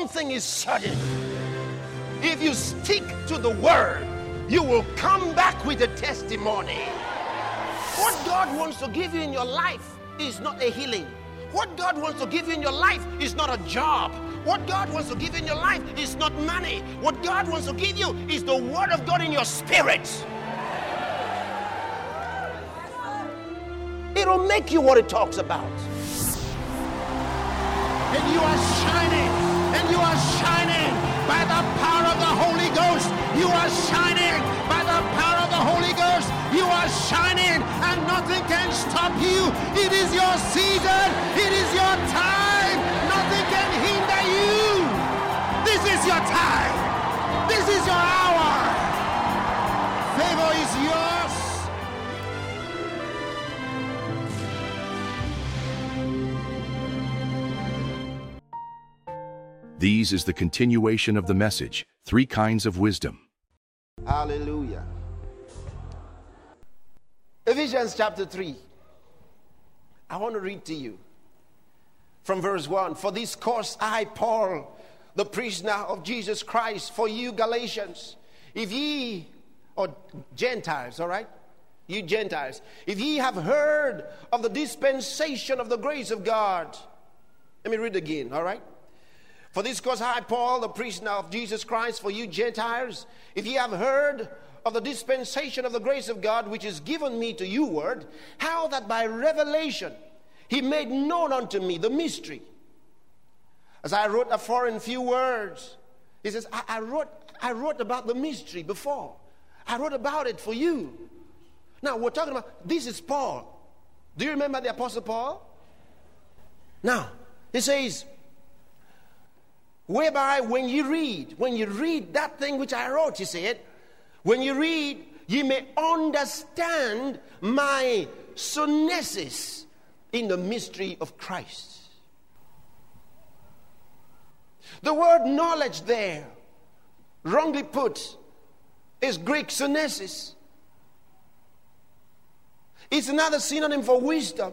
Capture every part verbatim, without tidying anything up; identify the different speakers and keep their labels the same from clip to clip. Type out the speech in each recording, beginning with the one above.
Speaker 1: something is sudden. If you stick to the word, you will come back with a testimony. What God wants to give you in your life is not a healing. What God wants to give you in your life is not a job. What God wants to give you in your life is not money. What God wants to give you is the word of God in your spirit. It'll make you what it talks about. And you are shining, and you are shining by the power of the Holy Ghost. You are shining by the power of the Holy Ghost. You are shining, and nothing can stop you. It is your season. It is your time. Nothing can hinder you. This is your time. This is your hour. Favor is yours.
Speaker 2: These is the continuation of the message, Three Kinds of Wisdom.
Speaker 1: Hallelujah. Ephesians chapter three. I want to read to you from verse one. For this cause I, Paul, the prisoner of Jesus Christ, for you Galatians, if ye, or Gentiles, all right? You Gentiles, if ye have heard of the dispensation of the grace of God. Let me read again, all right? For this cause I, Paul, the prisoner of Jesus Christ, for you Gentiles, if ye have heard of the dispensation of the grace of God, which is given me to you word, how that by revelation he made known unto me the mystery. As I wrote afore in few words, he says, I, I wrote I wrote about the mystery before. I wrote about it for you. Now we're talking about, this is Paul. Do you remember the Apostle Paul? Now, he says, whereby when you read, when you read that thing which I wrote, he said, when you read, ye may understand my sunesis in the mystery of Christ. The word knowledge there, wrongly put, is Greek sunesis. It's another synonym for wisdom.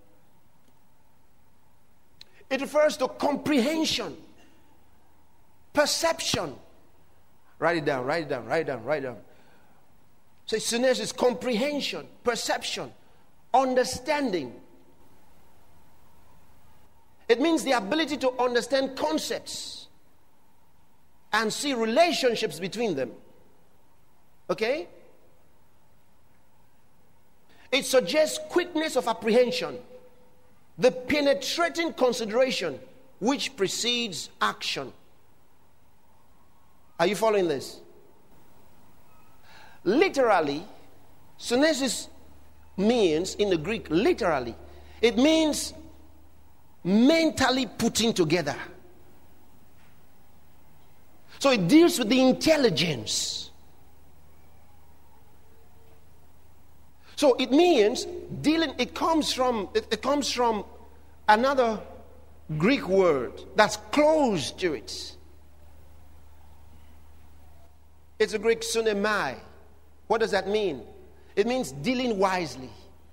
Speaker 1: It refers to comprehension, perception. Write it down, write it down, write it down, write it down. So sunesis is comprehension, perception, understanding. It means the ability to understand concepts and see relationships between them. Okay? It suggests quickness of apprehension, the penetrating consideration which precedes action. Are you following this? Literally, sunesis means, in the Greek, literally, it means mentally putting together. So it deals with the intelligence. So it means dealing, it comes from, it, it comes from another Greek word that's close to it. It's a Greek sunemai. What does that mean? It means dealing wisely.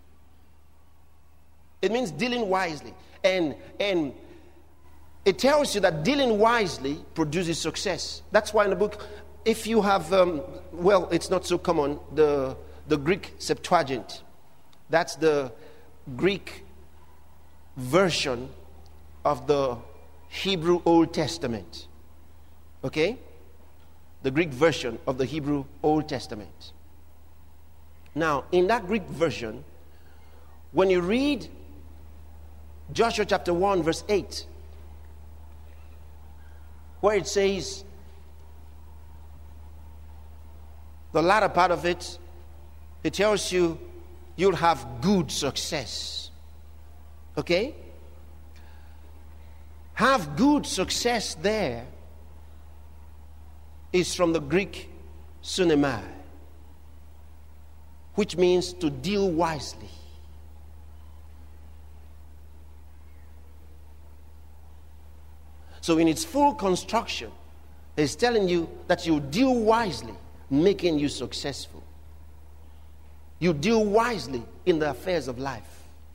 Speaker 1: It means dealing wisely. And, and it tells you that dealing wisely produces success. That's why in the book, if you have, um, well, it's not so common, the, the Greek Septuagint. That's the Greek version of the Hebrew Old Testament. Okay? The Greek version of the Hebrew Old Testament. Now, in that Greek version, when you read Joshua chapter one, verse eight, where it says, the latter part of it, it tells you you'll have good success. Okay? Have good success there is from the Greek sunemai, which means to deal wisely. So in its full construction, it's telling you that you deal wisely, making you successful. You deal wisely in the affairs of life.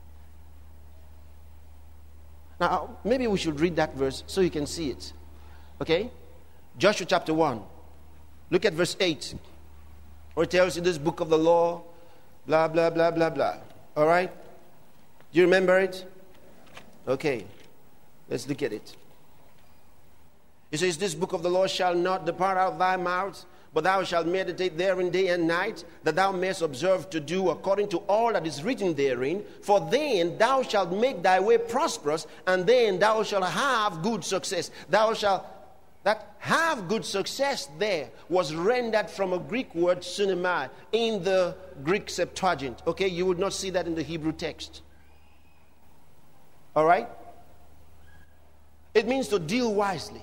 Speaker 1: Now, maybe we should read that verse so you can see it. Okay? Joshua chapter one. Look at verse eight. Where it tells you this book of the law, blah, blah, blah, blah, blah. All right? Do you remember it? Okay. Let's look at it. It says, this book of the law shall not depart out of thy mouth, but thou shalt meditate therein day and night, that thou mayest observe to do according to all that is written therein. For then thou shalt make thy way prosperous, and then thou shalt have good success. Thou shalt, that have good success there was rendered from a Greek word, synema, in the Greek Septuagint. Okay, you would not see that in the Hebrew text. All right? It means to deal wisely.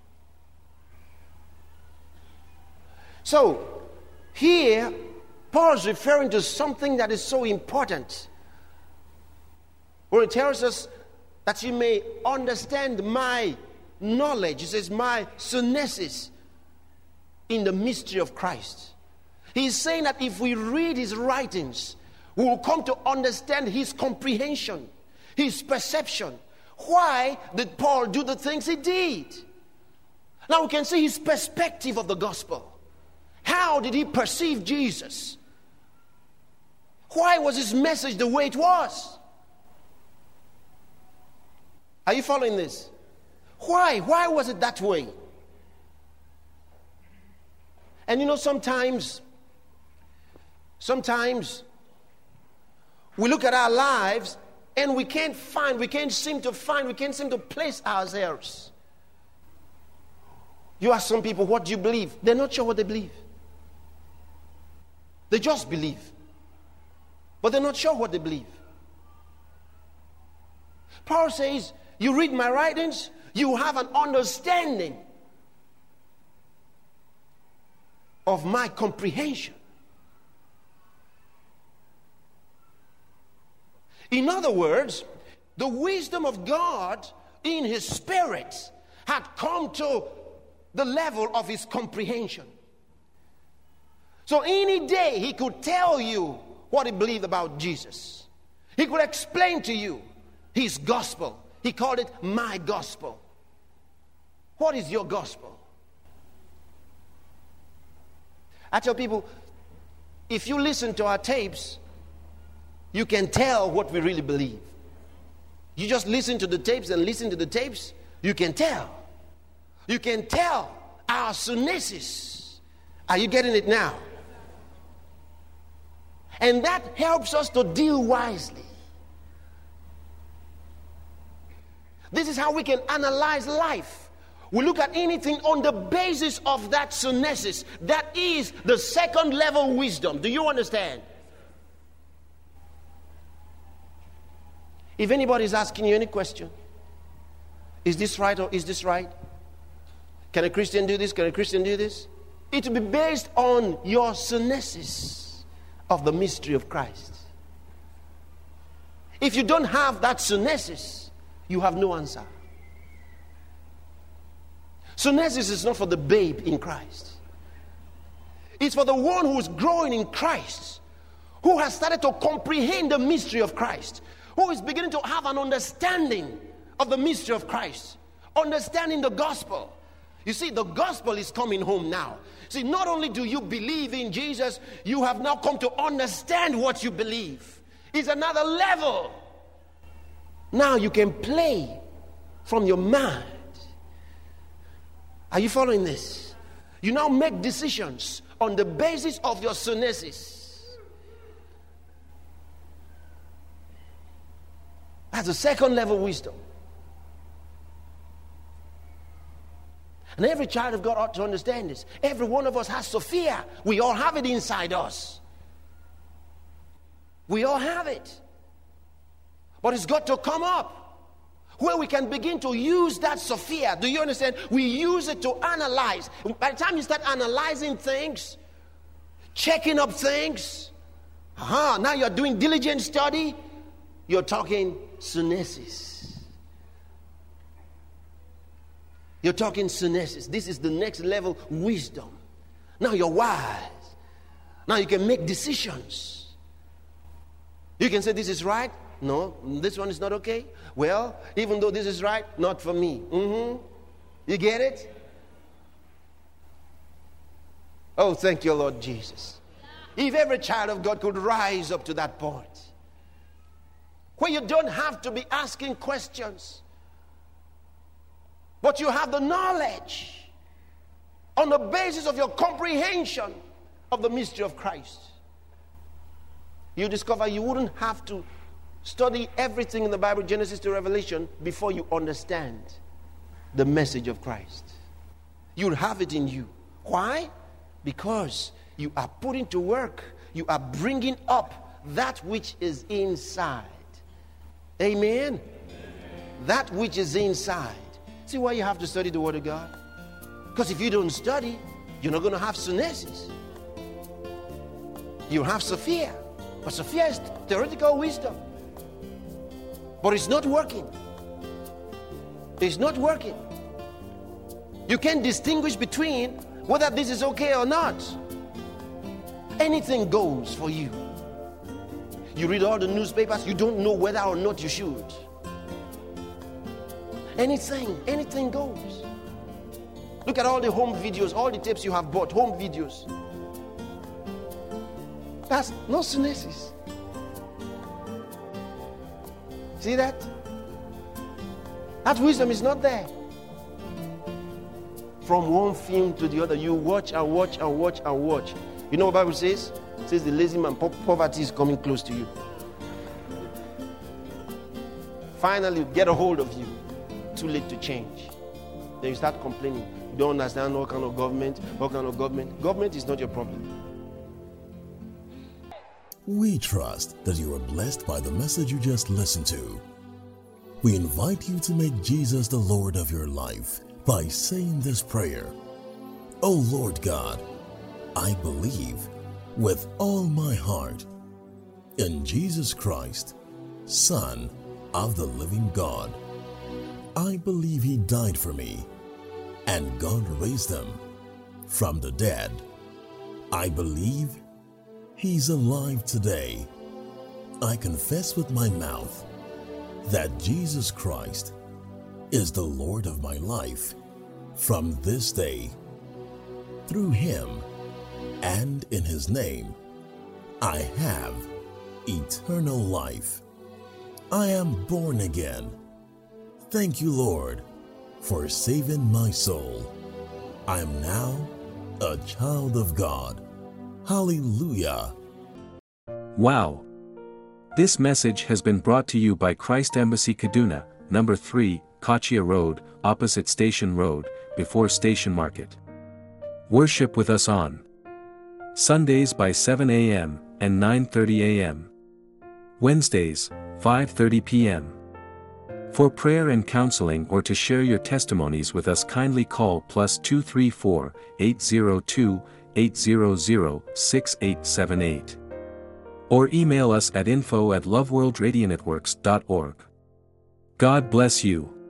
Speaker 1: So, here, Paul is referring to something that is so important, where it tells us that you may understand my knowledge. It says, my synesis in the mystery of Christ. He's saying that if we read his writings, we will come to understand his comprehension, his perception. Why did Paul do the things he did? Now we can see his perspective of the gospel. How did he perceive Jesus? Why was his message the way it was? Are you following this? Why? Why was it that way? And you know, sometimes, sometimes we look at our lives and we can't find, we can't seem to find, we can't seem to place ourselves. You ask some people, what do you believe? They're not sure what they believe. They just believe. But they're not sure what they believe. Paul says, you read my writings, you have an understanding of my comprehension. In other words, the wisdom of God in his spirit had come to the level of his comprehension. So any day he could tell you what he believed about Jesus. He could explain to you his gospel. He called it my gospel. What is your gospel? I tell people, if you listen to our tapes, you can tell what we really believe. You just listen to the tapes and listen to the tapes, you can tell. You can tell our synesis. Are you getting it now? And that helps us to deal wisely. This is how we can analyze life. We look at anything on the basis of that synesis. That is the second level wisdom. Do you understand? If anybody is asking you any question, is this right or is this right? Can a Christian do this? Can a Christian do this? It will be based on your synesis of the mystery of Christ. If you don't have that synesis, you have no answer. Synesis is not for the babe in Christ. It's for the one who is growing in Christ, who has started to comprehend the mystery of Christ, who is beginning to have an understanding of the mystery of Christ, understanding the gospel. You see, the gospel is coming home now. See, not only do you believe in Jesus, you have now come to understand what you believe. It's another level. Now you can play from your mind. Are you following this? You now make decisions on the basis of your synesis. That's a second level wisdom. And every child of God ought to understand this. Every one of us has Sophia. We all have it inside us. We all have it. But it's got to come up where we can begin to use that Sophia. Do you understand? We use it to analyze. By the time you start analyzing things, checking up things, uh-huh, now you're doing diligent study, you're talking synesis. You're talking synesis. This is the next level wisdom. Now you're wise. Now you can make decisions. You can say this is right. No, this one is not okay. Well, even though this is right, not for me. Mm-hmm. You get it? Oh, thank you, Lord Jesus. If every child of God could rise up to that point where you don't have to be asking questions, but you have the knowledge on the basis of your comprehension of the mystery of Christ, you discover you wouldn't have to study everything in the Bible, Genesis to Revelation, before you understand the message of Christ. You'll have it in you. Why? Because you are putting to work, you are bringing up that which is inside. Amen? Amen. That which is inside. See why you have to study the Word of God? Because if you don't study, you're not going to have synesis. You have Sophia. But Sophia is theoretical wisdom. But it's not working. It's not working. You can't distinguish between whether this is okay or not. Anything goes for you. You read all the newspapers, you don't know whether or not you should. Anything, anything goes. Look at all the home videos, all the tapes you have bought, home videos. That's no synesis. See that? That wisdom is not there. From one film to the other, you watch and watch and watch and watch. You know what the Bible says? It says the lazy man, po- poverty is coming close to you. Finally, get a hold of you. Too late to change. Then you start complaining. You don't understand what kind of government, what kind of government. Government is not your problem.
Speaker 3: We trust that you are blessed by the message you just listened to. We invite you to make Jesus the Lord of your life by saying this prayer. O Lord God, I believe with all my heart in Jesus Christ, Son of the living God. I believe He died for me and God raised Him from the dead. I believe He's alive today. I confess with my mouth that Jesus Christ is the Lord of my life from this day. Through Him and in His name, I have eternal life. I am born again. Thank you, Lord, for saving my soul. I am now a child of God. Hallelujah.
Speaker 4: Wow! This message has been brought to you by Christ Embassy Kaduna, number three, Kachia Road, opposite Station Road, before Station Market. Worship with us on Sundays by seven a.m. and nine thirty a.m. Wednesdays, five thirty p.m. For prayer and counseling or to share your testimonies with us, kindly call plus two three four, eight zero two, eight zero zero, six eight seven eight. Or email us at info at loveworldradionetworks dot org. God bless you.